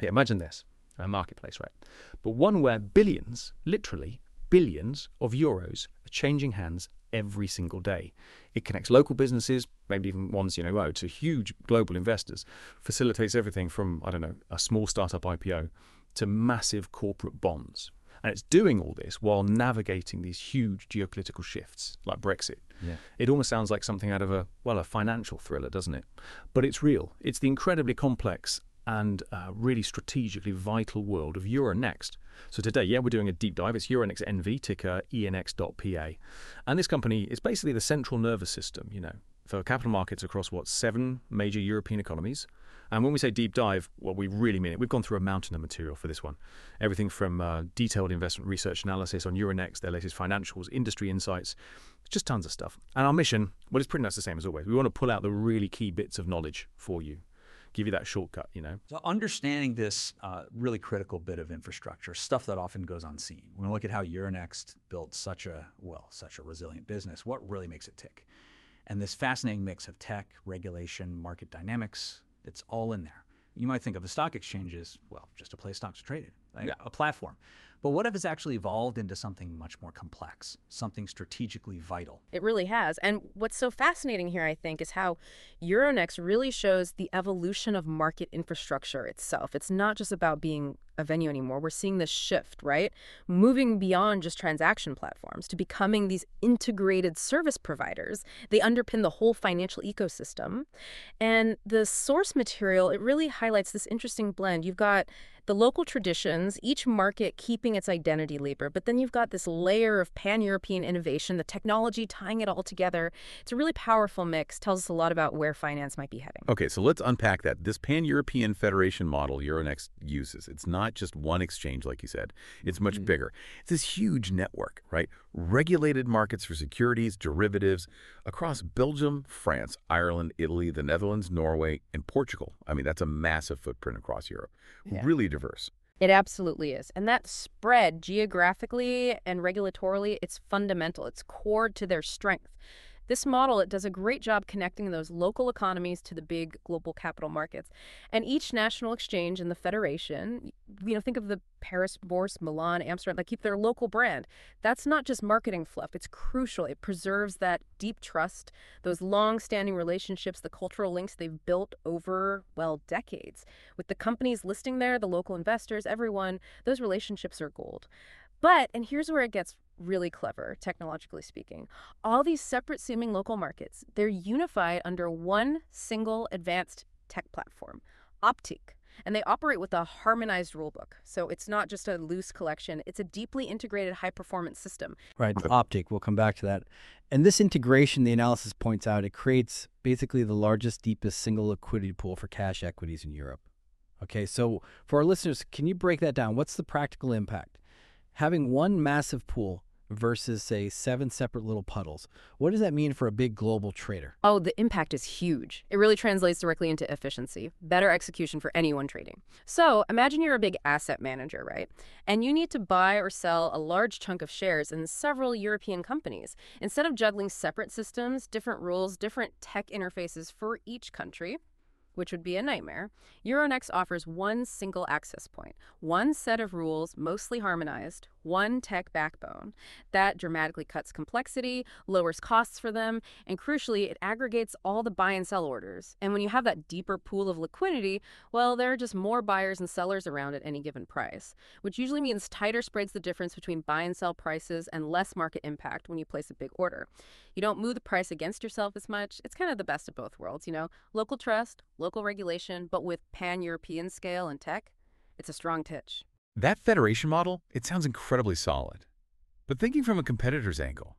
Yeah, imagine this, a marketplace, right? But one where billions, literally billions of euros are changing hands every single day. It connects local businesses, maybe even ones, to huge global investors, facilitates everything from, I don't know, a small startup IPO to massive corporate bonds. And it's doing all this while navigating these huge geopolitical shifts like Brexit. Yeah. It almost sounds like something out of a financial thriller, doesn't it? But it's real. It's the incredibly complex and really strategically vital world of Euronext. So today, we're doing a deep dive. It's Euronext NV, ticker ENX.PA. And this company is basically the central nervous system, for capital markets across, 7 major European economies. And when we say deep dive, well, we really mean it. We've gone through a mountain of material for this one. Everything from detailed investment research analysis on Euronext, their latest financials, industry insights, just tons of stuff. And our mission, well, it's pretty much the same as always. We want to pull out the really key bits of knowledge for you. Give you that shortcut, So understanding this really critical bit of infrastructure, stuff that often goes unseen. When we look at how Euronext built such a resilient business, what really makes it tick? And this fascinating mix of tech, regulation, market dynamics, it's all in there. You might think of the stock exchange as, just a place stocks are traded, a platform. But what if it's actually evolved into something much more complex, something strategically vital? It really has. And what's so fascinating here, I think, is how Euronext really shows the evolution of market infrastructure itself. It's not just about being a venue anymore. We're seeing this shift, right? Moving beyond just transaction platforms to becoming these integrated service providers. They underpin the whole financial ecosystem. And the source material, it really highlights this interesting blend. You've got the local traditions, each market keeping its identity labor, but then you've got this layer of pan-European innovation, the technology tying it all together. It's a really powerful mix, tells us a lot about where finance might be heading. Okay, so let's unpack that. This pan-European federation model Euronext uses, it's not just one exchange, like you said. It's much bigger. It's this huge network, right? Regulated markets for securities, derivatives across Belgium, France, Ireland, Italy, the Netherlands, Norway, and Portugal. I mean, that's a massive footprint across Europe. Yeah. Really diverse. It absolutely is. And that spread geographically and regulatorily, it's fundamental. It's core to their strength. This model, it does a great job connecting those local economies to the big global capital markets. And each national exchange in the federation, think of the Paris Bourse, Milan, Amsterdam, they keep their local brand. That's not just marketing fluff. It's crucial. It preserves that deep trust, those long-standing relationships, the cultural links they've built over, decades. With the companies listing there, the local investors, everyone, those relationships are gold. And here's where it gets really clever, technologically speaking. All these separate seeming local markets, they're unified under one single advanced tech platform, Optiq. And they operate with a harmonized rulebook. So it's not just a loose collection. It's a deeply integrated high-performance system. Right, Optiq, we'll come back to that. And this integration, the analysis points out, it creates basically the largest, deepest single liquidity pool for cash equities in Europe. Okay, so for our listeners, can you break that down? What's the practical impact? Having one massive pool versus, say, 7 separate little puddles. What does that mean for a big global trader? Oh, the impact is huge. It really translates directly into efficiency, better execution for anyone trading. So imagine you're a big asset manager, right? And you need to buy or sell a large chunk of shares in several European companies. Instead of juggling separate systems, different rules, different tech interfaces for each country, which would be a nightmare, Euronext offers one single access point, one set of rules, mostly harmonized, one tech backbone. That dramatically cuts complexity, lowers costs for them, and crucially, it aggregates all the buy and sell orders. And when you have that deeper pool of liquidity, there are just more buyers and sellers around at any given price, which usually means tighter spreads the difference between buy and sell prices and less market impact when you place a big order. You don't move the price against yourself as much. It's kind of the best of both worlds, local trust, local regulation, but with pan-European scale and tech, it's a strong titch. That federation model, it sounds incredibly solid. But thinking from a competitor's angle,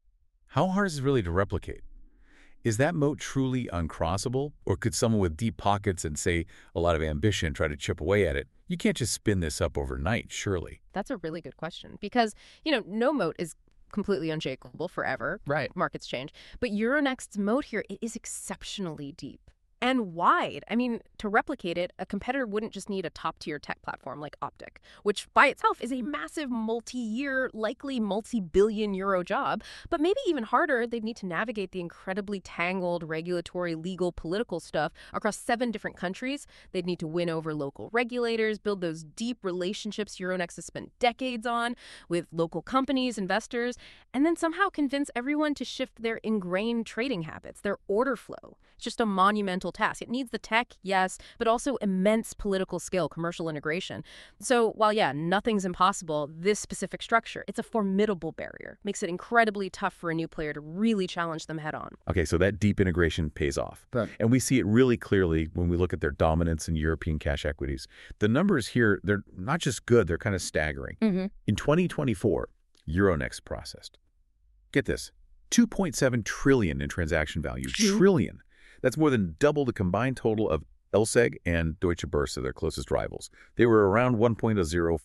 how hard is it really to replicate? Is that moat truly uncrossable? Or could someone with deep pockets and, say, a lot of ambition try to chip away at it? You can't just spin this up overnight, surely. That's a really good question because, no moat is completely unshakable forever. Right. Markets change. But Euronext's moat here, it is exceptionally deep. and wide. I mean, to replicate it, a competitor wouldn't just need a top-tier tech platform like Optic, which by itself is a massive multi-year, likely multi-billion euro job, but maybe even harder, they'd need to navigate the incredibly tangled regulatory, legal, political stuff across 7 different countries. They'd need to win over local regulators, build those deep relationships Euronext has spent decades on with local companies, investors, and then somehow convince everyone to shift their ingrained trading habits, their order flow. It's just a monumental task. It needs the tech, yes, but also immense political skill, commercial integration. So while, yeah, nothing's impossible, this specific structure, it's a formidable barrier. Makes it incredibly tough for a new player to really challenge them head on. Okay, so that deep integration pays off. And we see it really clearly when we look at their dominance in European cash equities. The numbers here, they're not just good, they're kind of staggering. In 2024, Euronext processed, get this, 2.7 trillion in transaction value. Trillion. That's more than double the combined total of LSEG and Deutsche Börse, their closest rivals. They were around 1.05,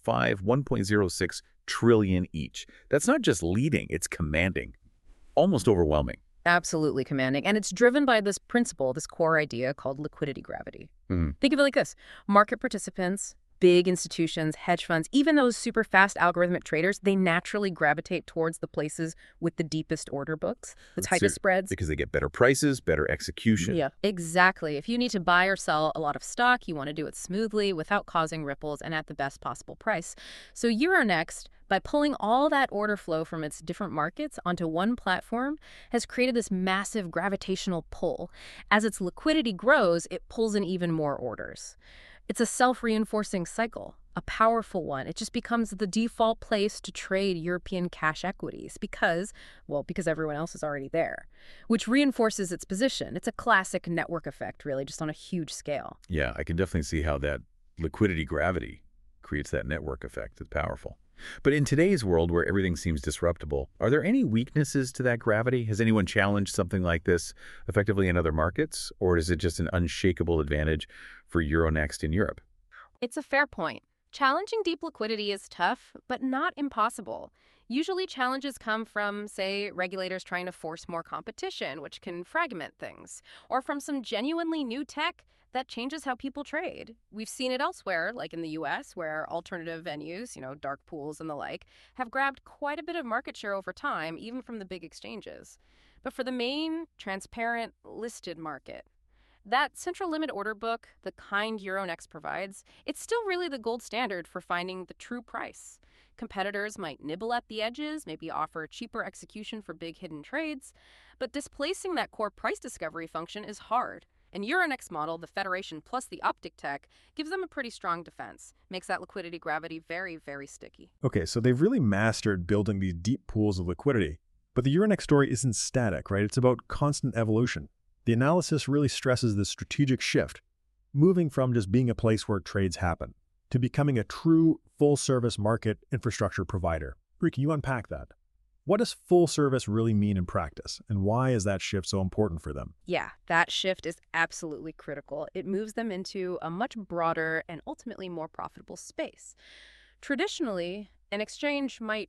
1.06 trillion each. That's not just leading, it's commanding. Almost overwhelming. Absolutely commanding. And it's driven by this principle, this core idea called liquidity gravity. Think of it like this. Market participants, big institutions, hedge funds, even those super fast algorithmic traders, they naturally gravitate towards the places with the deepest order books, the tightest spreads. Because they get better prices, better execution. Yeah, exactly. If you need to buy or sell a lot of stock, you want to do it smoothly without causing ripples and at the best possible price. So Euronext, by pulling all that order flow from its different markets onto one platform, has created this massive gravitational pull. As its liquidity grows, it pulls in even more orders. It's a self-reinforcing cycle, a powerful one. It just becomes the default place to trade European cash equities because everyone else is already there, which reinforces its position. It's a classic network effect, really, just on a huge scale. Yeah, I can definitely see how that liquidity gravity creates that network effect. It's powerful. But in today's world where everything seems disruptible, are there any weaknesses to that gravity? Has anyone challenged something like this effectively in other markets? Or is it just an unshakable advantage for Euronext in Europe? It's a fair point. Challenging deep liquidity is tough, but not impossible. Usually challenges come from, say, regulators trying to force more competition, which can fragment things, or from some genuinely new tech that changes how people trade. We've seen it elsewhere, like in the US, where alternative venues, dark pools and the like, have grabbed quite a bit of market share over time, even from the big exchanges. But for the main, transparent, listed market, that central limit order book, the kind Euronext provides, it's still really the gold standard for finding the true price. Competitors might nibble at the edges, maybe offer cheaper execution for big hidden trades, but displacing that core price discovery function is hard. And Euronext's model, the Federation plus the Optic tech, gives them a pretty strong defense, makes that liquidity gravity very, very sticky. Okay, so they've really mastered building these deep pools of liquidity. But the Euronext story isn't static, right? It's about constant evolution. The analysis really stresses the strategic shift, moving from just being a place where trades happen to becoming a true full-service market infrastructure provider. Brie, can you unpack that? What does full service really mean in practice, and why is that shift so important for them? Yeah, that shift is absolutely critical. It moves them into a much broader and ultimately more profitable space. Traditionally, an exchange might,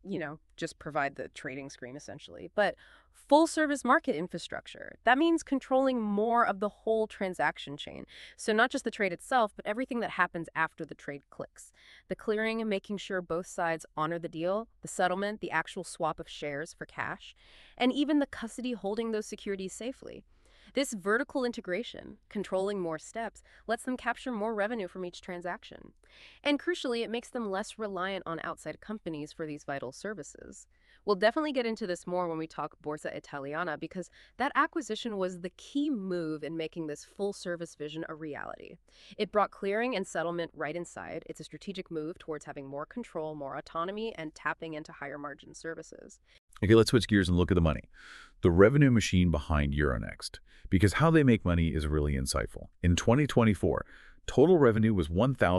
just provide the trading screen essentially, but full service market infrastructure, that means controlling more of the whole transaction chain. So not just the trade itself, but everything that happens after the trade clicks. The clearing and making sure both sides honor the deal, the settlement, the actual swap of shares for cash, and even the custody holding those securities safely. This vertical integration, controlling more steps, lets them capture more revenue from each transaction. And crucially, it makes them less reliant on outside companies for these vital services. We'll definitely get into this more when we talk Borsa Italiana, because that acquisition was the key move in making this full-service vision a reality. It brought clearing and settlement right inside. It's a strategic move towards having more control, more autonomy, and tapping into higher margin services. Okay, let's switch gears and look at the money. The revenue machine behind Euronext, because how they make money is really insightful. In 2024, total revenue was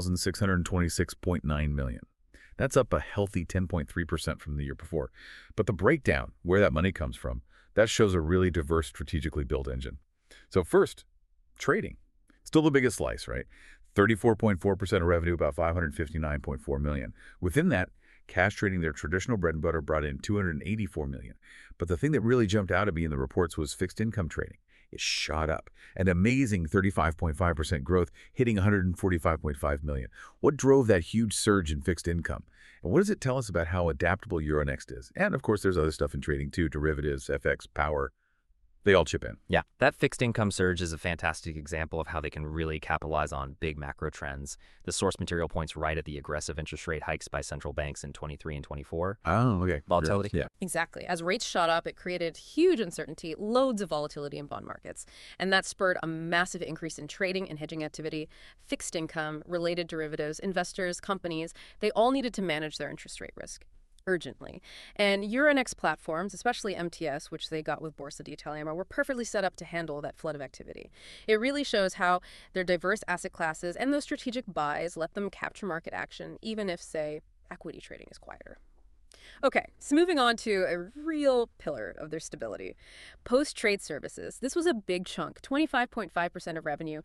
$1,626.9 million. That's up a healthy 10.3% from the year before. But the breakdown, where that money comes from, that shows a really diverse, strategically built engine. So first, trading. Still the biggest slice, right? 34.4% of revenue, about $559.4 million. Within that, cash trading, their traditional bread and butter, brought in $284 million. But the thing that really jumped out at me in the reports was fixed income trading. it shot up. An amazing 35.5% growth, hitting $145.5 million. What drove that huge surge in fixed income? And what does it tell us about how adaptable Euronext is? And of course, there's other stuff in trading too, derivatives, FX, power. They all chip in. Yeah, that fixed income surge is a fantastic example of how they can really capitalize on big macro trends. The source material points right at the aggressive interest rate hikes by central banks in 23 and 24. Oh, okay. Volatility. Yeah. Exactly. As rates shot up, it created huge uncertainty, loads of volatility in bond markets. And that spurred a massive increase in trading and hedging activity, fixed income, related derivatives, investors, companies. They all needed to manage their interest rate risk urgently. And Euronext platforms, especially MTS, which they got with Borsa di Italiana, were perfectly set up to handle that flood of activity. It really shows how their diverse asset classes and those strategic buys let them capture market action, even if, say, equity trading is quieter. Okay, so moving on to a real pillar of their stability. Post-trade services. This was a big chunk, 25.5% of revenue,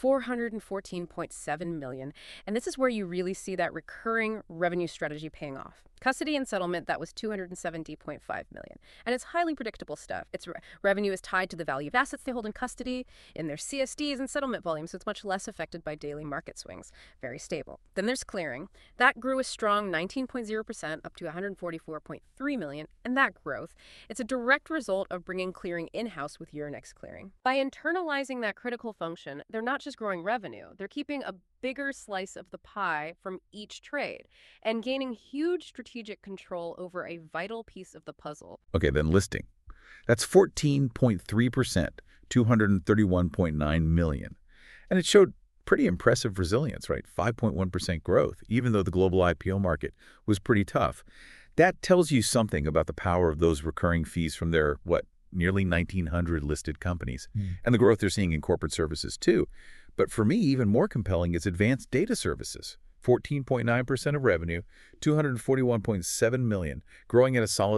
$414.7 million. And this is where you really see that recurring revenue strategy paying off. Custody and settlement, that was $270.5 million. And it's highly predictable stuff. Its revenue is tied to the value of assets they hold in custody, in their CSDs and settlement volumes, so it's much less affected by daily market swings. Very stable. Then there's clearing. That grew a strong 19.0% up to $144.3 million. And that growth, it's a direct result of bringing clearing in-house with Euronext Clearing. By internalizing that critical function, they're not just growing revenue, they're keeping a bigger slice of the pie from each trade and gaining huge strategic control over a vital piece of the puzzle. Okay, then listing. That's 14.3%, $231.9 million. And it showed pretty impressive resilience, right? 5.1% growth, even though the global IPO market was pretty tough. That tells you something about the power of those recurring fees from their, nearly 1,900 listed companies, and the growth they're seeing in corporate services too. But for me, even more compelling is advanced data services. 14.9% of revenue, $241.7 million, growing at a solid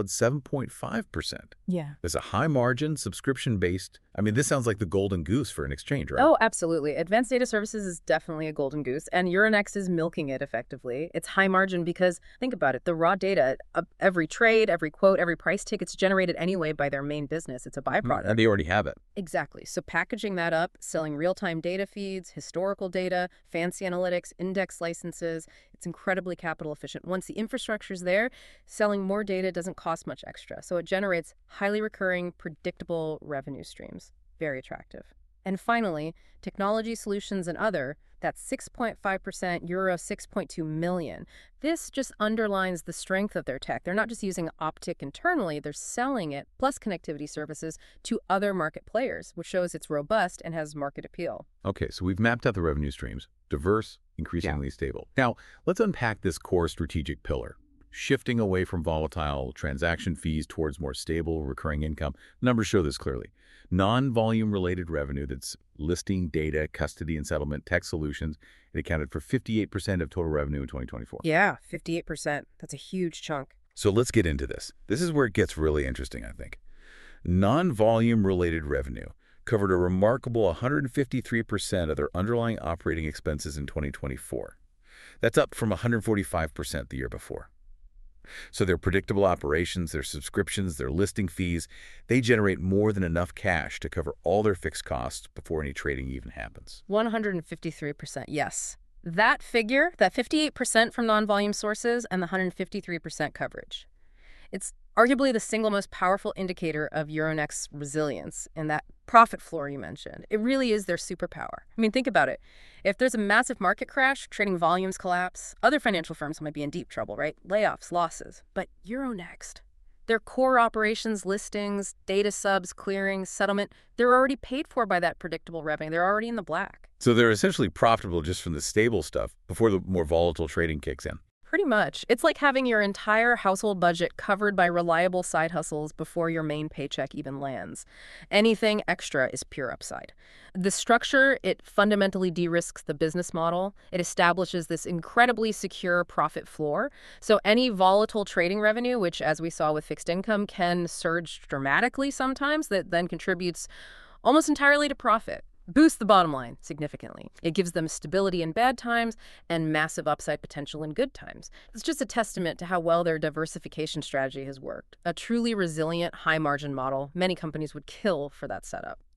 7.5%. Yeah. There's a high-margin, subscription-based. I mean, this sounds like the golden goose for an exchange, right? Oh, absolutely. Advanced data services is definitely a golden goose, and Euronext is milking it effectively. It's high margin because, think about it, the raw data, every trade, every quote, every price tick, it's generated anyway by their main business. It's a byproduct. And they already have it. Exactly. So packaging that up, selling real-time data feeds, historical data, fancy analytics, index licenses, it's incredibly capital efficient. Once the infrastructure's there, selling more data doesn't cost much extra. So it generates highly recurring, predictable revenue streams. Very attractive. And finally, technology solutions and other, that's 6.5%, euro 6.2 million. This just underlines the strength of their tech. They're not just using Optic internally, they're selling it, plus connectivity services, to other market players, which shows it's robust and has market appeal. Okay, so we've mapped out the revenue streams. Diverse, increasingly stable. Now, let's unpack this core strategic pillar. Shifting away from volatile transaction fees towards more stable, recurring income. Numbers show this clearly. Non-volume related revenue, that's listing, data, custody, and settlement, tech solutions, it accounted for 58% of total revenue in 2024. Yeah, 58%. That's a huge chunk. So let's get into this. This is where it gets really interesting, I think. Non-volume related revenue covered a remarkable 153% of their underlying operating expenses in 2024. That's up from 145% the year before. So their predictable operations, their subscriptions, their listing fees, they generate more than enough cash to cover all their fixed costs before any trading even happens. 153%, yes. That figure, that 58% from non-volume sources and the 153% coverage. It's arguably the single most powerful indicator of Euronext's resilience and that profit floor you mentioned. It really is their superpower. I mean, think about it. If there's a massive market crash, trading volumes collapse, other financial firms might be in deep trouble, right? Layoffs, losses. But Euronext, their core operations, listings, data subs, clearing, settlement, they're already paid for by that predictable revenue. They're already in the black. So they're essentially profitable just from the stable stuff before the more volatile trading kicks in. Pretty much. It's like having your entire household budget covered by reliable side hustles before your main paycheck even lands. Anything extra is pure upside. The structure, it fundamentally de-risks the business model. It establishes this incredibly secure profit floor. So any volatile trading revenue, which as we saw with fixed income, can surge dramatically sometimes, that then contributes almost entirely to profit. Boosts the bottom line significantly. It gives them stability in bad times and massive upside potential in good times. It's just a testament to how well their diversification strategy has worked. A truly resilient, high-margin model. Many companies would kill for that setup.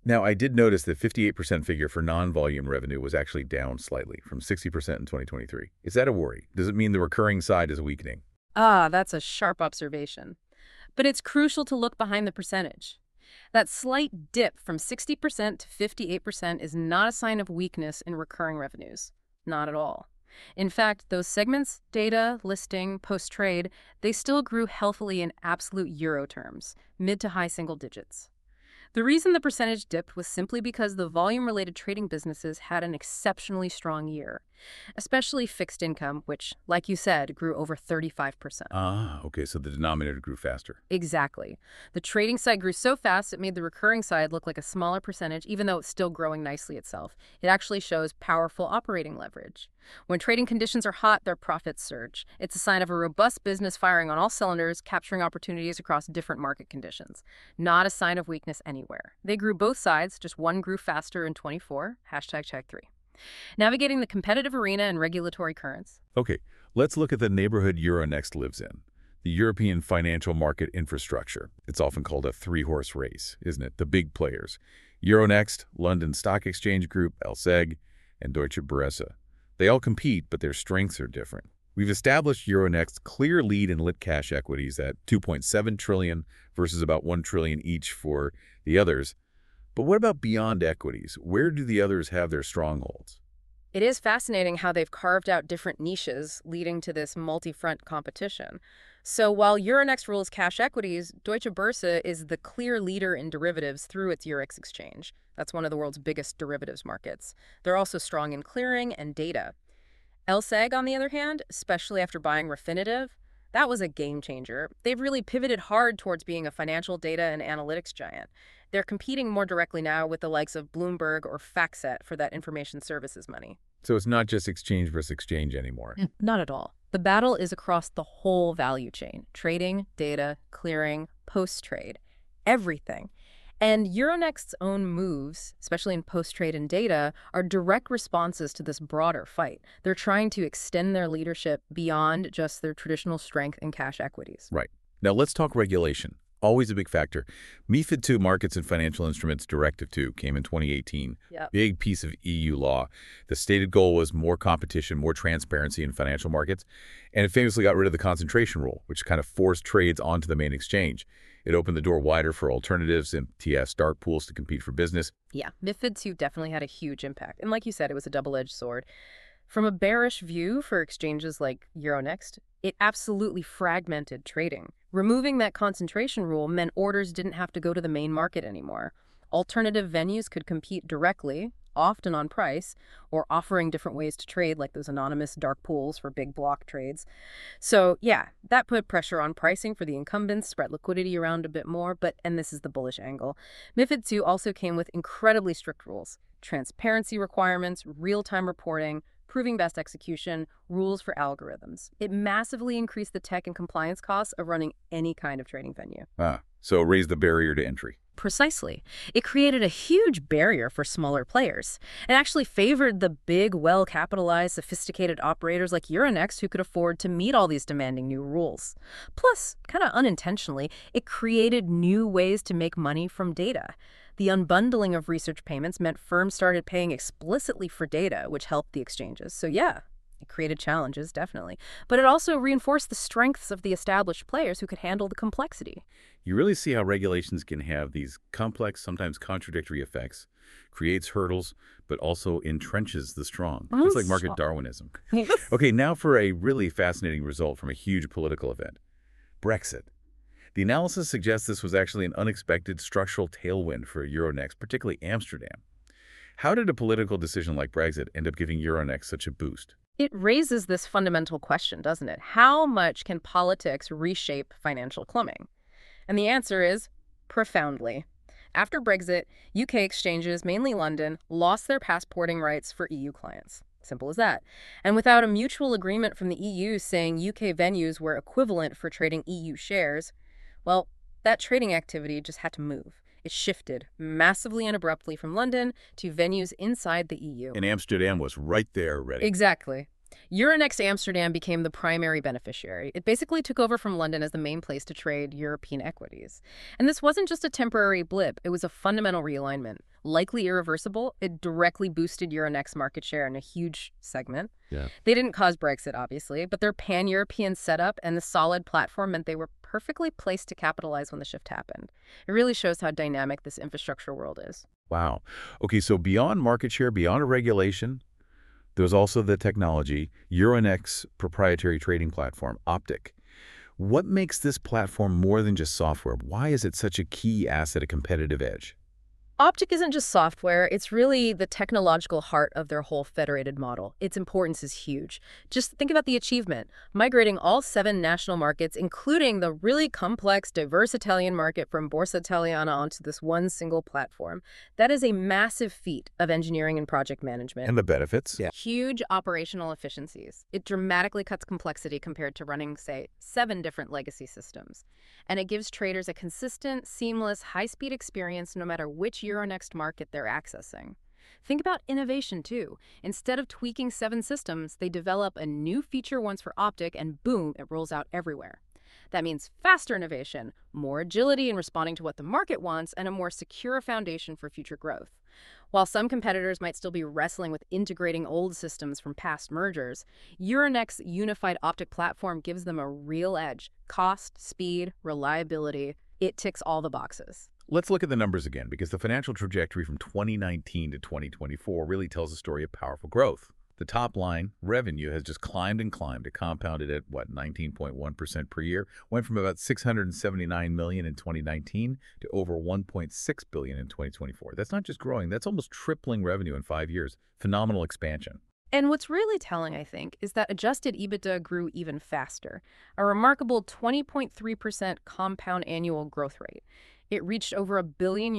Now, I did notice the 58% figure for non-volume revenue was actually down slightly from 60% in 2023. Is that a worry? Does it mean the recurring side is weakening? Ah, that's a sharp observation. But it's crucial to look behind the percentage. That slight dip from 60% to 58% is not a sign of weakness in recurring revenues. Not at all. In fact, those segments, data, listing, post-trade, they still grew healthily in absolute euro terms, mid to high single digits. The reason the percentage dipped was simply because the volume-related trading businesses had an exceptionally strong year, especially fixed income, which, like you said, grew over 35%. Ah, okay, so the denominator grew faster. Exactly. The trading side grew so fast it made the recurring side look like a smaller percentage, even though it's still growing nicely itself. It actually shows powerful operating leverage. When trading conditions are hot, their profits surge. It's a sign of a robust business firing on all cylinders, capturing opportunities across different market conditions. Not a sign of weakness anywhere. They grew both sides, just one grew faster in 24. #Check 3. Navigating the competitive arena and regulatory currents. Okay, let's look at the neighborhood Euronext lives in, the European financial market infrastructure. It's often called a three-horse race, isn't it? The big players. Euronext, London Stock Exchange Group, LSEG, and Deutsche Börse. They all compete, but their strengths are different. We've established Euronext's clear lead in lit cash equities at $2.7 trillion versus about $1 trillion each for the others. But what about beyond equities? Where do the others have their strongholds? It is fascinating how they've carved out different niches, leading to this multi-front competition. So while Euronext rules cash equities, Deutsche Börse is the clear leader in derivatives through its Eurex exchange. That's one of the world's biggest derivatives markets. They're also strong in clearing and data. LSEG, on the other hand, especially after buying Refinitiv, that was a game changer. They've really pivoted hard towards being a financial data and analytics giant. They're competing more directly now with the likes of Bloomberg or FactSet for that information services money. So it's not just exchange versus exchange anymore. Not at all. The battle is across the whole value chain: trading, data, clearing, post-trade, everything. And Euronext's own moves, especially in post-trade and data, are direct responses to this broader fight. They're trying to extend their leadership beyond just their traditional strength in cash equities. Right. Now let's talk regulation. Always a big factor. MiFID II Markets and Financial Instruments Directive II came in 2018. Yep. Big piece of EU law. The stated goal was more competition, more transparency in financial markets. And it famously got rid of the concentration rule, which kind of forced trades onto the main exchange. It opened the door wider for alternatives and MTS dark pools to compete for business. Yeah, MiFID II definitely had a huge impact. And like you said, it was a double-edged sword. From a bearish view for exchanges like Euronext, it absolutely fragmented trading. Removing that concentration rule meant orders didn't have to go to the main market anymore. Alternative venues could compete directly, often on price, or offering different ways to trade, like those anonymous dark pools for big block trades. So yeah, that put pressure on pricing for the incumbents, spread liquidity around a bit more, and this is the bullish angle. MiFID II also came with incredibly strict rules: transparency requirements, real-time reporting, proving best execution, rules for algorithms. It massively increased the tech and compliance costs of running any kind of trading venue. So raise the barrier to entry. Precisely. It created a huge barrier for smaller players. It actually favored the big, well-capitalized, sophisticated operators like Euronext who could afford to meet all these demanding new rules. Plus, kind of unintentionally, it created new ways to make money from data. The unbundling of research payments meant firms started paying explicitly for data, which helped the exchanges. So yeah, it created challenges, definitely. But it also reinforced the strengths of the established players who could handle the complexity. You really see how regulations can have these complex, sometimes contradictory effects, creates hurdles, but also entrenches the strong. It's like market Darwinism. Okay, now for a really fascinating result from a huge political event: Brexit. The analysis suggests this was actually an unexpected structural tailwind for Euronext, particularly Amsterdam. How did a political decision like Brexit end up giving Euronext such a boost? It raises this fundamental question, doesn't it? How much can politics reshape financial plumbing? And the answer is profoundly. After Brexit, UK exchanges, mainly London, lost their passporting rights for EU clients. Simple as that. And without a mutual agreement from the EU saying UK venues were equivalent for trading EU shares, well, that trading activity just had to move. It shifted massively and abruptly from London to venues inside the EU. And Amsterdam was right there ready. Exactly. Euronext Amsterdam became the primary beneficiary. It basically took over from London as the main place to trade European equities. And this wasn't just a temporary blip, it was a fundamental realignment. Likely irreversible, it directly boosted Euronext's market share in a huge segment. Yeah. They didn't cause Brexit, obviously, but their pan-European setup and the solid platform meant they were perfectly placed to capitalize when the shift happened. It really shows how dynamic this infrastructure world is. Wow. Okay, so beyond market share, beyond a regulation, there's also the technology, Euronext's proprietary trading platform, Optic. What makes this platform more than just software? Why is it such a key asset, a competitive edge? Optic isn't just software, it's really the technological heart of their whole federated model. Its importance is huge. Just think about the achievement, migrating all 7 national markets, including the really complex, diverse Italian market from Borsa Italiana onto this one single platform. That is a massive feat of engineering and project management. And the benefits? Yeah. Huge operational efficiencies. It dramatically cuts complexity compared to running, say, 7 different legacy systems. And it gives traders a consistent, seamless, high-speed experience no matter which Euronext market they're accessing. Think about innovation, too. Instead of tweaking 7 systems, they develop a new feature once for Optic, and boom, it rolls out everywhere. That means faster innovation, more agility in responding to what the market wants, and a more secure foundation for future growth. While some competitors might still be wrestling with integrating old systems from past mergers, Euronext's unified Optic platform gives them a real edge. Cost, speed, reliability. It ticks all the boxes. Let's look at the numbers again, because the financial trajectory from 2019 to 2024 really tells a story of powerful growth. The top line, revenue, has just climbed and climbed. It compounded at, 19.1% per year. Went from about $679 million in 2019 to over $1.6 billion in 2024. That's not just growing, that's almost tripling revenue in 5 years. Phenomenal expansion. And what's really telling, I think, is that adjusted EBITDA grew even faster, a remarkable 20.3% compound annual growth rate. It reached over €1 billion,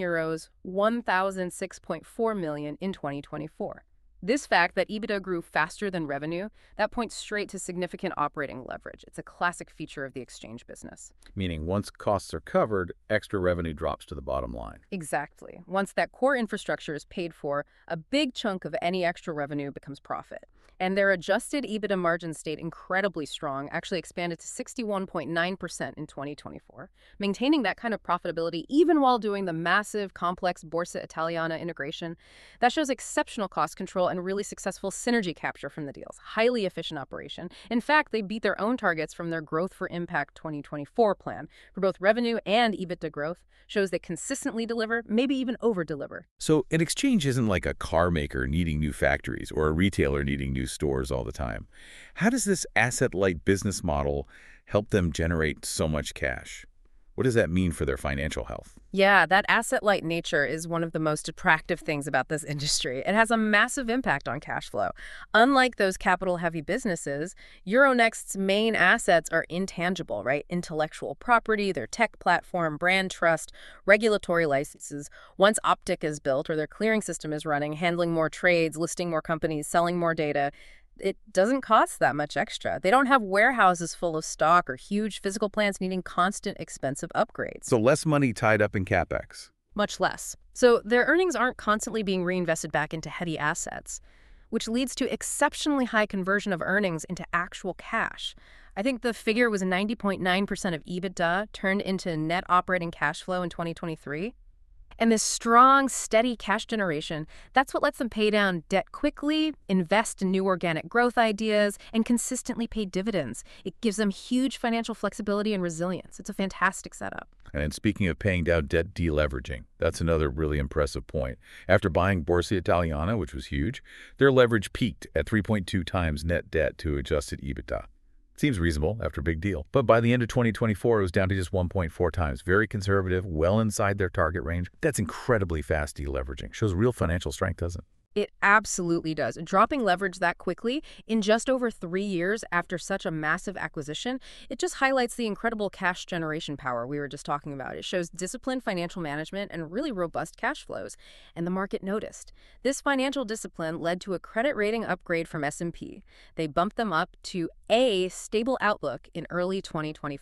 1,006.4 million in 2024. This fact that EBITDA grew faster than revenue, that points straight to significant operating leverage. It's a classic feature of the exchange business. Meaning once costs are covered, extra revenue drops to the bottom line. Exactly. Once that core infrastructure is paid for, a big chunk of any extra revenue becomes profit. And their adjusted EBITDA margin stayed incredibly strong, actually expanded to 61.9% in 2024, maintaining that kind of profitability even while doing the massive, complex Borsa Italiana integration. That shows exceptional cost control and really successful synergy capture from the deals. Highly efficient operation. In fact, they beat their own targets from their Growth for Impact 2024 plan for both revenue and EBITDA growth. Shows they consistently deliver, maybe even over-deliver. So an exchange isn't like a car maker needing new factories or a retailer needing new stores all the time. How does this asset-light business model help them generate so much cash? What does that mean for their financial health? Yeah, that asset-light nature is one of the most attractive things about this industry. It has a massive impact on cash flow. Unlike those capital-heavy businesses, Euronext's main assets are intangible, right? Intellectual property, their tech platform, brand trust, regulatory licenses. Once Optic is built or their clearing system is running, handling more trades, listing more companies, selling more data, it doesn't cost that much extra. They don't have warehouses full of stock or huge physical plants needing constant expensive upgrades. So less money tied up in CapEx. Much less. So their earnings aren't constantly being reinvested back into heady assets, which leads to exceptionally high conversion of earnings into actual cash. I think the figure was 90.9% of EBITDA turned into net operating cash flow in 2023. And this strong, steady cash generation, that's what lets them pay down debt quickly, invest in new organic growth ideas, and consistently pay dividends. It gives them huge financial flexibility and resilience. It's a fantastic setup. And speaking of paying down debt, deleveraging. That's another really impressive point. After buying Borsa Italiana, which was huge, their leverage peaked at 3.2 times net debt to adjusted EBITDA. Seems reasonable after a big deal. But by the end of 2024, it was down to just 1.4 times. Very conservative, well inside their target range. That's incredibly fast deleveraging. Shows real financial strength, doesn't it? It absolutely does. Dropping leverage that quickly in just over 3 years after such a massive acquisition, it just highlights the incredible cash generation power we were just talking about. It shows disciplined financial management and really robust cash flows. And the market noticed. This financial discipline led to a credit rating upgrade from S&P. They bumped them up to a stable outlook in early 2025.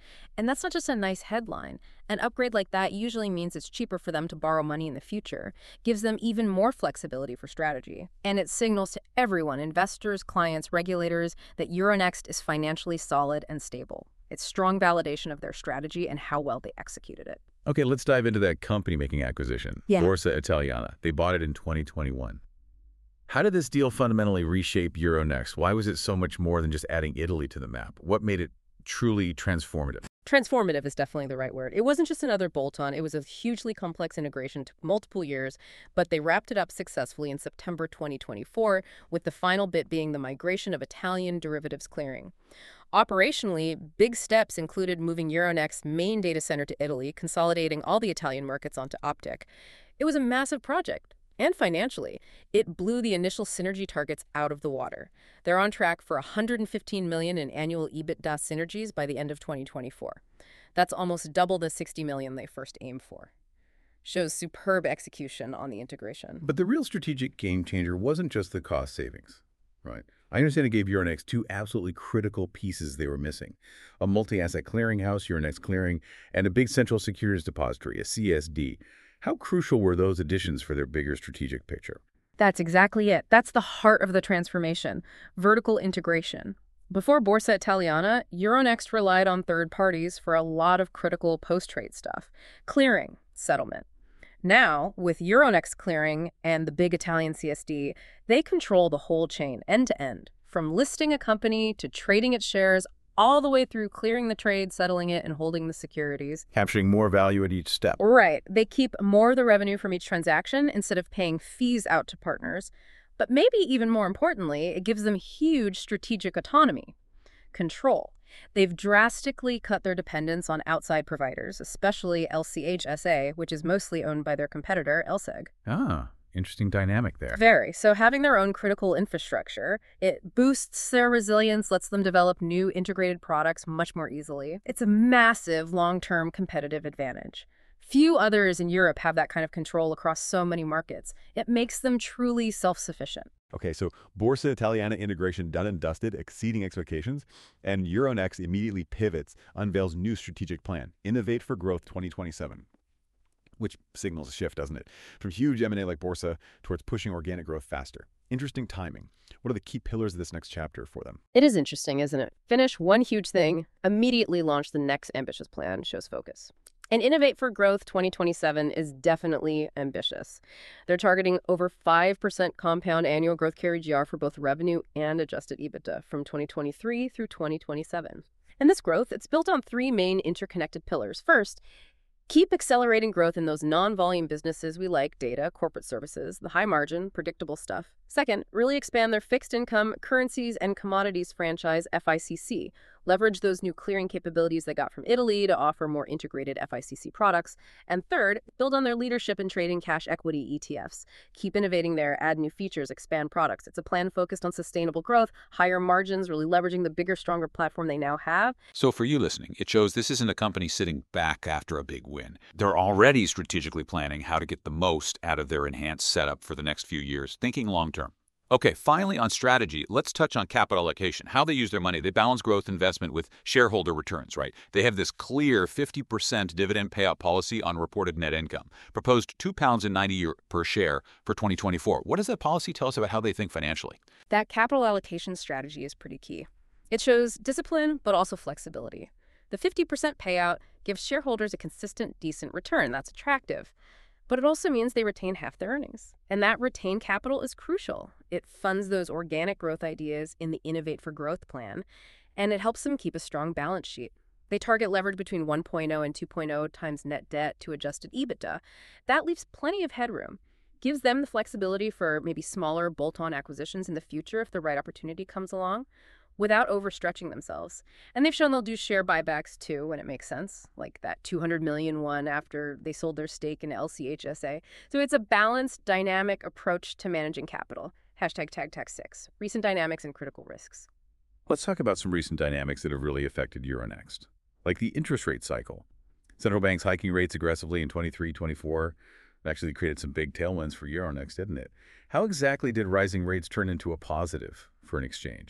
And that's not just a nice headline. An upgrade like that usually means it's cheaper for them to borrow money in the future, gives them even more flexibility for strategy. And it signals to everyone, investors, clients, regulators, that Euronext is financially solid and stable. It's strong validation of their strategy and how well they executed it. Okay, let's dive into that company-making acquisition, Yeah. Borsa Italiana. They bought it in 2021. How did this deal fundamentally reshape Euronext? Why was it so much more than just adding Italy to the map? What made it truly transformative? Transformative is definitely the right word. It wasn't just another bolt-on. It was a hugely complex integration, took multiple years, but they wrapped it up successfully in September 2024, with the final bit being the migration of Italian derivatives clearing. Operationally, big steps included moving Euronext's main data center to Italy, consolidating all the Italian markets onto Optic. It was a massive project. And financially, it blew the initial synergy targets out of the water. They're on track for $115 million in annual EBITDA synergies by the end of 2024. That's almost double the $60 million they first aimed for. Shows superb execution on the integration. But the real strategic game changer wasn't just the cost savings, right? I understand it gave Euronext two absolutely critical pieces they were missing: a multi-asset clearinghouse, Euronext Clearing, and a big central securities depository, a CSD. How crucial were those additions for their bigger strategic picture? That's exactly it. That's the heart of the transformation, vertical integration. Before Borsa Italiana, Euronext relied on third parties for a lot of critical post-trade stuff: clearing, settlement. Now, with Euronext Clearing and the big Italian CSD, they control the whole chain, end to end, from listing a company to trading its shares, all the way through clearing the trade, settling it, and holding the securities. Capturing more value at each step. Right. They keep more of the revenue from each transaction instead of paying fees out to partners. But maybe even more importantly, it gives them huge strategic autonomy, control. They've drastically cut their dependence on outside providers, especially LCH SA, which is mostly owned by their competitor, LSEG. Ah, interesting dynamic there. Very. So having their own critical infrastructure, it boosts their resilience, lets them develop new integrated products much more easily. It's a massive long-term competitive advantage. Few others in Europe have that kind of control across so many markets. It makes them truly self-sufficient. Okay, so Borsa Italiana integration done and dusted, exceeding expectations, and Euronext immediately pivots, unveils new strategic plan, Innovate for Growth 2027, which signals a shift, doesn't it? From huge M&A like Borsa towards pushing organic growth faster. Interesting timing. What are the key pillars of this next chapter for them? It is interesting, isn't it? Finish one huge thing, immediately launch the next ambitious plan, shows focus. And Innovate for Growth 2027 is definitely ambitious. They're targeting over 5% compound annual growth CAGR for both revenue and adjusted EBITDA from 2023 through 2027. And this growth, it's built on three main interconnected pillars. First, keep accelerating growth in those non-volume businesses we like: data, corporate services, the high-margin, predictable stuff. Second, really expand their fixed income, currencies, and commodities franchise, FICC. Leverage those new clearing capabilities they got from Italy to offer more integrated FICC products. And third, build on their leadership in trading cash equity ETFs. Keep innovating there, add new features, expand products. It's a plan focused on sustainable growth, higher margins, really leveraging the bigger, stronger platform they now have. So for you listening, it shows this isn't a company sitting back after a big win. They're already strategically planning how to get the most out of their enhanced setup for the next few years, thinking long-term. Okay, finally on strategy, let's touch on capital allocation, how they use their money. They balance growth investment with shareholder returns, right? They have this clear 50% dividend payout policy on reported net income, proposed £2.90 per share for 2024. What does that policy tell us about how they think financially? That capital allocation strategy is pretty key. It shows discipline, but also flexibility. The 50% payout gives shareholders a consistent, decent return. That's attractive. But it also means they retain half their earnings. And that retained capital is crucial. It funds those organic growth ideas in the Innovate for Growth plan, and it helps them keep a strong balance sheet. They target leverage between 1.0 and 2.0 times net debt to adjusted EBITDA. That leaves plenty of headroom. Gives them the flexibility for maybe smaller bolt-on acquisitions in the future if the right opportunity comes along, without overstretching themselves. And they've shown they'll do share buybacks too when it makes sense, like that $200 million one after they sold their stake in LCH SA. So it's a balanced, dynamic approach to managing capital. #TagTax6. Recent dynamics and critical risks. Let's talk about some recent dynamics that have really affected Euronext, like the interest rate cycle. Central banks hiking rates aggressively in 23, 24 actually created some big tailwinds for Euronext, didn't it? How exactly did rising rates turn into a positive for an exchange?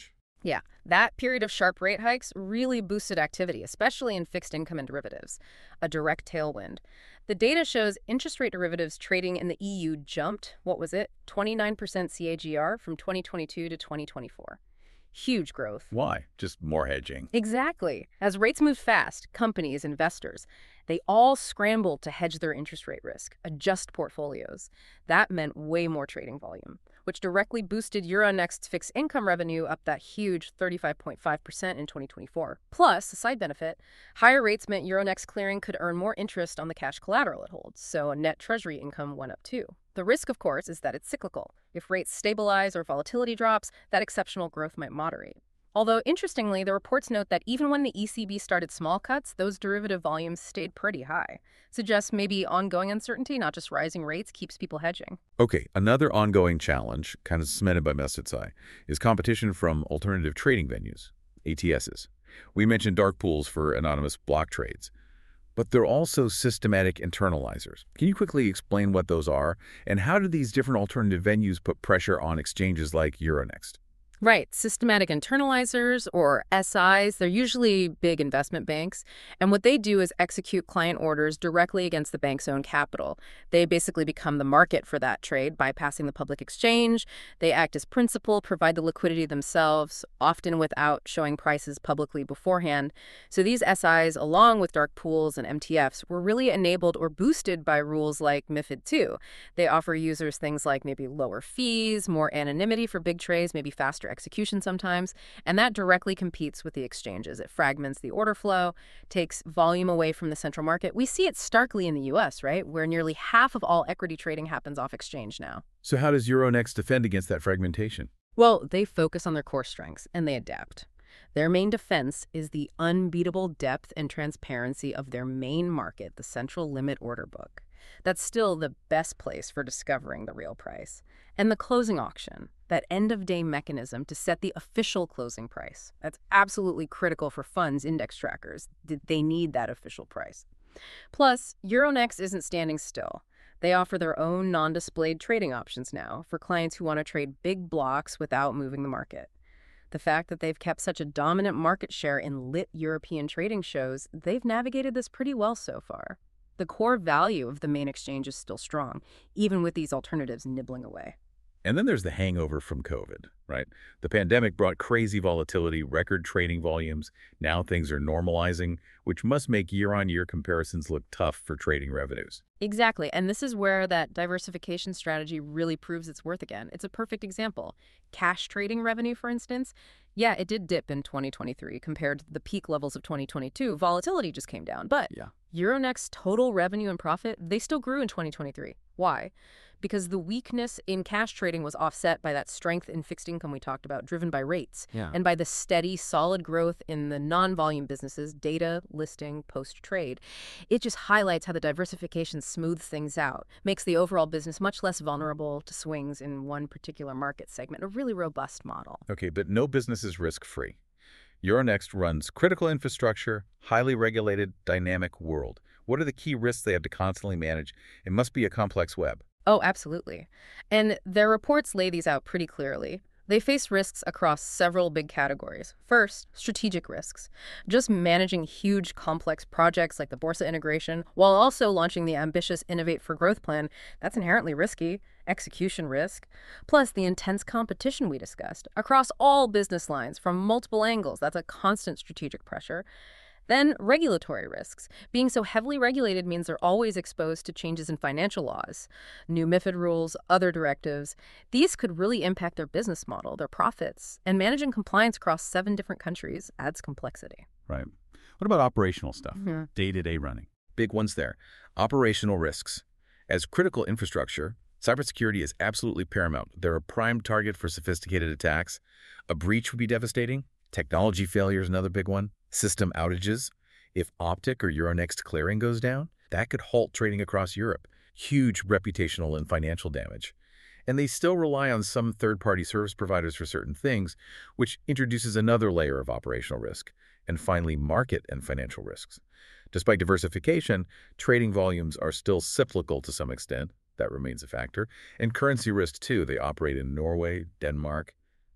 Yeah, that period of sharp rate hikes really boosted activity, especially in fixed income and derivatives, a direct tailwind. The data shows interest rate derivatives trading in the EU jumped, what was it, 29% CAGR from 2022 to 2024. Huge growth. Why? Just more hedging. Exactly. As rates moved fast, companies, investors, they all scrambled to hedge their interest rate risk, adjust portfolios. That meant way more trading volume, which directly boosted Euronext's fixed income revenue up that huge 35.5% in 2024. Plus, a side benefit, higher rates meant Euronext Clearing could earn more interest on the cash collateral it holds, so net treasury income went up too. The risk, of course, is that it's cyclical. If rates stabilize or volatility drops, that exceptional growth might moderate. Although, interestingly, the reports note that even when the ECB started small cuts, those derivative volumes stayed pretty high. Suggests maybe ongoing uncertainty, not just rising rates, keeps people hedging. Okay, another ongoing challenge, kind of cemented by Mestzai, is competition from alternative trading venues, ATSs. We mentioned dark pools for anonymous block trades, but they're also systematic internalizers. Can you quickly explain what those are, and how do these different alternative venues put pressure on exchanges like Euronext? Right. Systematic internalizers, or SIs, they're usually big investment banks. And what they do is execute client orders directly against the bank's own capital. They basically become the market for that trade, bypassing the public exchange. They act as principal, provide the liquidity themselves, often without showing prices publicly beforehand. So these SIs, along with dark pools and MTFs, were really enabled or boosted by rules like MiFID II. They offer users things like maybe lower fees, more anonymity for big trades, maybe faster execution sometimes, and that directly competes with the exchanges. It fragments the order flow, takes volume away from the central market. We see it starkly in the US, right, where nearly half of all equity trading happens off exchange now. So how does Euronext defend against that fragmentation? Well, they focus on their core strengths, and they adapt. Their main defense is the unbeatable depth and transparency of their main market, the central limit order book. That's still the best place for discovering the real price. And the closing auction, that end-of-day mechanism to set the official closing price. That's absolutely critical for funds index trackers. They need that official price. Plus, Euronext isn't standing still. They offer their own non-displayed trading options now for clients who want to trade big blocks without moving the market. The fact that they've kept such a dominant market share in lit European trading shows they've navigated this pretty well so far. The core value of the main exchange is still strong, even with these alternatives nibbling away. And then there's the hangover from COVID, right? The pandemic brought crazy volatility, record trading volumes. Now things are normalizing, which must make year-on-year comparisons look tough for trading revenues. Exactly, and this is where that diversification strategy really proves its worth again. It's a perfect example. Cash trading revenue, for instance, yeah, it did dip in 2023 compared to the peak levels of 2022. Volatility just came down, but Euronext's total revenue and profit, they still grew in 2023. Why? Because the weakness in cash trading was offset by that strength in fixed income we talked about, driven by rates, and by the steady, solid growth in the non-volume businesses, data, listing, post-trade. It just highlights how the diversification smooths things out, makes the overall business much less vulnerable to swings in one particular market segment, a really robust model. Okay, but no business is risk-free. Euronext runs critical infrastructure, highly regulated, dynamic world. What are the key risks they have to constantly manage? It must be a complex web. Oh, absolutely. And their reports lay these out pretty clearly. They face risks across several big categories. First, strategic risks. Just managing huge, complex projects like the Borsa integration, while also launching the ambitious Innovate for Growth plan, that's inherently risky. Execution risk. Plus, the intense competition we discussed across all business lines from multiple angles. That's a constant strategic pressure. Then, regulatory risks. Being so heavily regulated means they're always exposed to changes in financial laws, new MiFID rules, other directives. These could really impact their business model, their profits, and managing compliance across 7 different countries adds complexity. Right. What about operational stuff? Day-to-day running? Big ones there. Operational risks. As critical infrastructure, cybersecurity is absolutely paramount. They're a prime target for sophisticated attacks. A breach would be devastating. Technology failure is another big one. System outages. If Optic or Euronext Clearing goes down, that could halt trading across Europe. Huge reputational and financial damage. And they still rely on some third-party service providers for certain things, which introduces another layer of operational risk. And finally, market and financial risks. Despite diversification, trading volumes are still cyclical to some extent. That remains a factor. And currency risk, too. They operate in Norway, Denmark,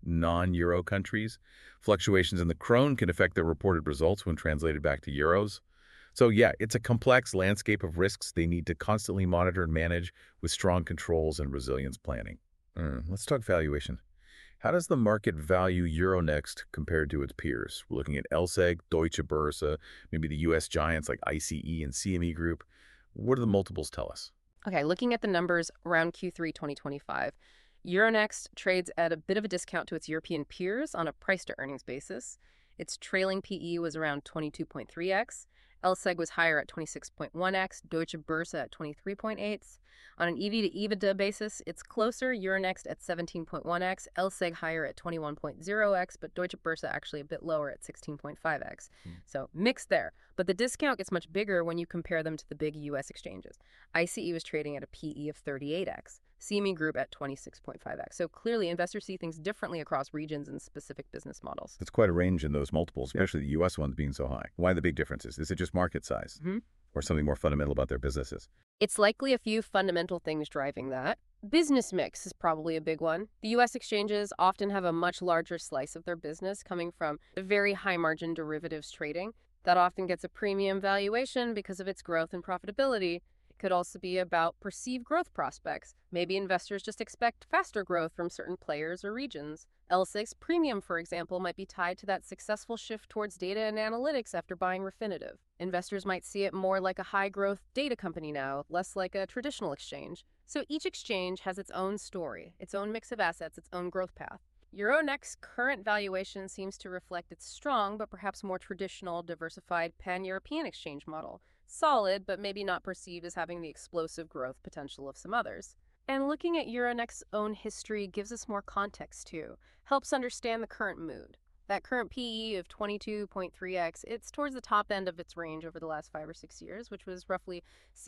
non-euro countries. Fluctuations in the krone can affect their reported results when translated back to euros. So yeah, it's a complex landscape of risks they need to constantly monitor and manage with strong controls and resilience planning. Let's talk valuation. How does the market value Euronext compared to its peers? We're looking at LSEG, Deutsche Börse, maybe the U.S. giants like ICE and CME Group. What do the multiples tell us? Okay, looking at the numbers around Q3 2025, Euronext trades at a bit of a discount to its European peers on a price-to-earnings basis. Its trailing PE was around 22.3x. LSEG was higher at 26.1x, Deutsche Börse at 23.8x. On an EV to EBITDA basis, it's closer, Euronext at 17.1x, LSEG higher at 21.0x, but Deutsche Börse actually a bit lower at 16.5x. So mixed there. But the discount gets much bigger when you compare them to the big US exchanges. ICE was trading at a PE of 38x. CME Group at 26.5x. So clearly, investors see things differently across regions and specific business models. That's quite a range in those multiples, especially the U.S. ones being so high. Why the big differences? Is it just market size or something more fundamental about their businesses? It's likely a few fundamental things driving that. Business mix is probably a big one. The U.S. exchanges often have a much larger slice of their business coming from very high-margin derivatives trading. That often gets a premium valuation because of its growth and profitability. Could also be about perceived growth prospects. Maybe investors just expect faster growth from certain players or regions. LSEG's premium, for example, might be tied to that successful shift towards data and analytics after buying Refinitiv. Investors might see it more like a high-growth data company now, less like a traditional exchange. So each exchange has its own story, its own mix of assets, its own growth path. Euronext's current valuation seems to reflect its strong but perhaps more traditional, diversified pan-European exchange model. Solid, but maybe not perceived as having the explosive growth potential of some others. And looking at Euronext's own history gives us more context too, helps understand the current mood. That current PE of 22.3x, it's towards the top end of its range over the last 5 or 6 years, which was roughly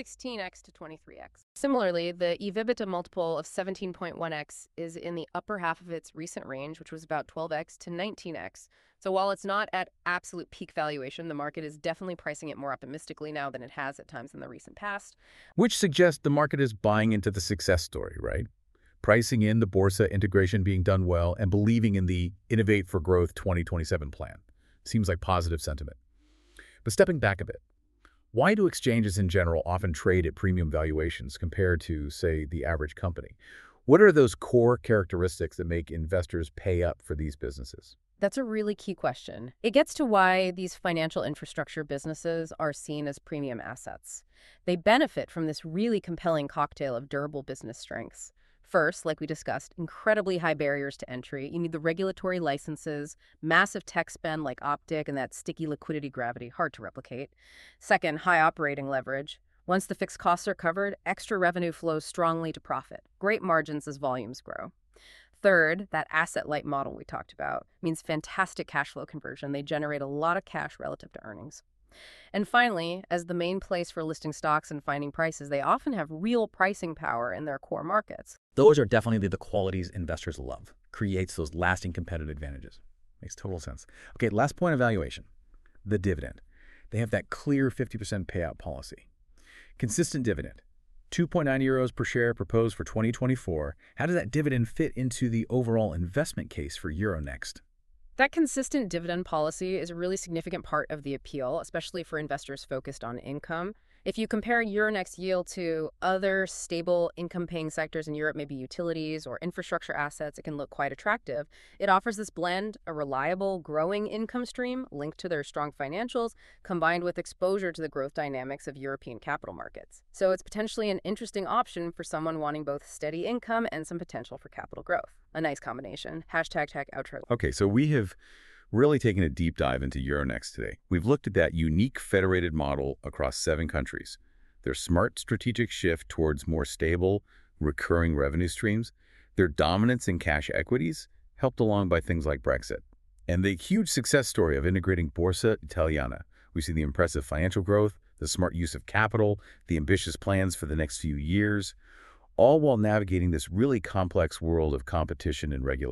16x to 23x. Similarly, the EV/EBITDA multiple of 17.1x is in the upper half of its recent range, which was about 12x to 19x. So while it's not at absolute peak valuation, the market is definitely pricing it more optimistically now than it has at times in the recent past. Which suggests the market is buying into the success story, right? Pricing in the Borsa integration being done well and believing in the Innovate for Growth 2027 plan. Seems like positive sentiment. But stepping back a bit, why do exchanges in general often trade at premium valuations compared to, say, the average company? What are those core characteristics that make investors pay up for these businesses? That's a really key question. It gets to why these financial infrastructure businesses are seen as premium assets. They benefit from this really compelling cocktail of durable business strengths. First, like we discussed, incredibly high barriers to entry. You need the regulatory licenses, massive tech spend like Optic, and that sticky liquidity gravity, hard to replicate. Second, high operating leverage. Once the fixed costs are covered, extra revenue flows strongly to profit. Great margins as volumes grow. Third, that asset-light model we talked about means fantastic cash flow conversion. They generate a lot of cash relative to earnings. And finally, as the main place for listing stocks and finding prices, they often have real pricing power in their core markets. Those are definitely the qualities investors love. Creates those lasting competitive advantages. Makes total sense. Okay, last point of valuation, the dividend. They have that clear 50% payout policy. Consistent dividend. 2.9 euros per share proposed for 2024. How does that dividend fit into the overall investment case for Euronext? That consistent dividend policy is a really significant part of the appeal, especially for investors focused on income. If you compare Euronext's yield to other stable income-paying sectors in Europe, maybe utilities or infrastructure assets, it can look quite attractive. It offers this blend, a reliable, growing income stream linked to their strong financials, combined with exposure to the growth dynamics of European capital markets. So it's potentially an interesting option for someone wanting both steady income and some potential for capital growth. A nice combination. #tech outro. Okay, so we have really taken a deep dive into Euronext today. We've looked at that unique federated model across 7 countries, their smart strategic shift towards more stable, recurring revenue streams, their dominance in cash equities, helped along by things like Brexit, and the huge success story of integrating Borsa Italiana. We see the impressive financial growth, the smart use of capital, the ambitious plans for the next few years, all while navigating this really complex world of competition and regulation.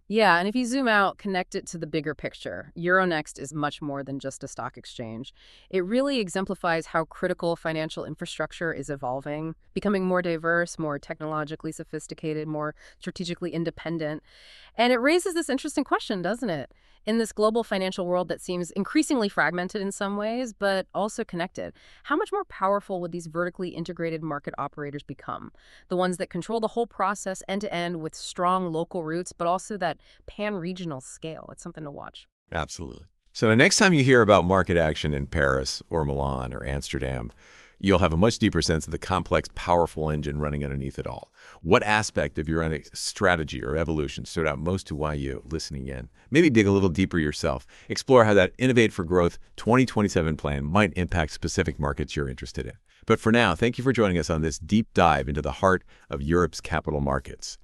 Yeah, and if you zoom out, connect it to the bigger picture, Euronext is much more than just a stock exchange. It really exemplifies how critical financial infrastructure is evolving, becoming more diverse, more technologically sophisticated, more strategically independent. And it raises this interesting question, doesn't it? In this global financial world that seems increasingly fragmented in some ways, but also connected, how much more powerful would these vertically integrated market operators become? The ones that control the whole process end to end with strong local roots, but also that pan-regional scale. It's something to watch. Absolutely. So the next time you hear about market action in Paris or Milan or Amsterdam, you'll have a much deeper sense of the complex, powerful engine running underneath it all. What aspect of your own strategy or evolution stood out most to you listening in? Maybe dig a little deeper yourself. Explore how that Innovate for Growth 2027 plan might impact specific markets you're interested in. But for now, thank you for joining us on this deep dive into the heart of Europe's capital markets.